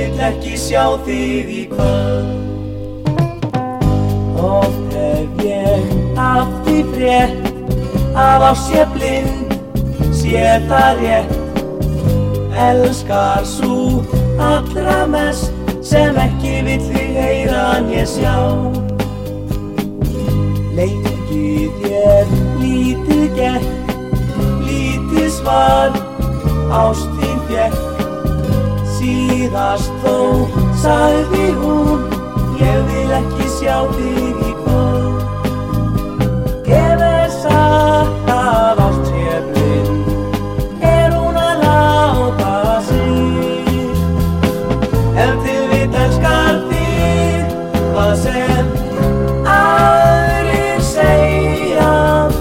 vill ekki sjá þig í kvöld. Oft hef ég af því frétt að á sé blind, sé það rétt. Elskar sú allra mest sem ekki vill þig heyra né sjá. Lengi þér lítið gekk, lítið svar ást þín fékk. Síðast þó sagði hún, ég vil ekki sjá þig í kvöld. Ef satt að ást sé blind, hún að láta sig. Ef til vill elskar þig, hvað sem aðrir segja.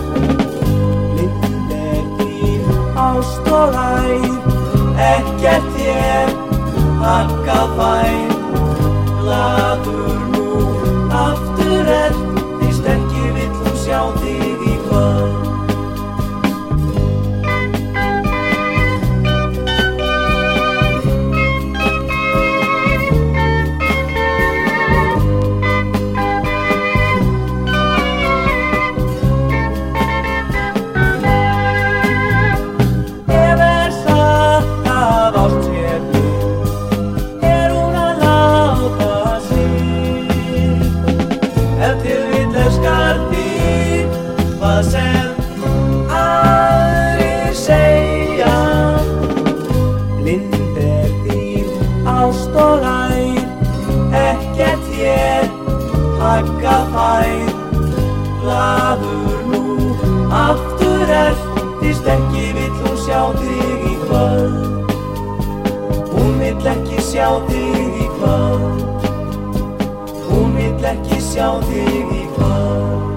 Blind þín ást og æð, ekkert þér þakka fær. Glaður nú aftur víst ekki vill hún sjá þig í kvöld. Sem aðrir segja. Blind þín ást og æð, ekkert þér þakka fær. Glaður nú aftur víst ekki vill hún sjá þig í kvöld. Hún vill ekki sjá þig í kvöld. Hún vill ekki sjá þig í kvöld.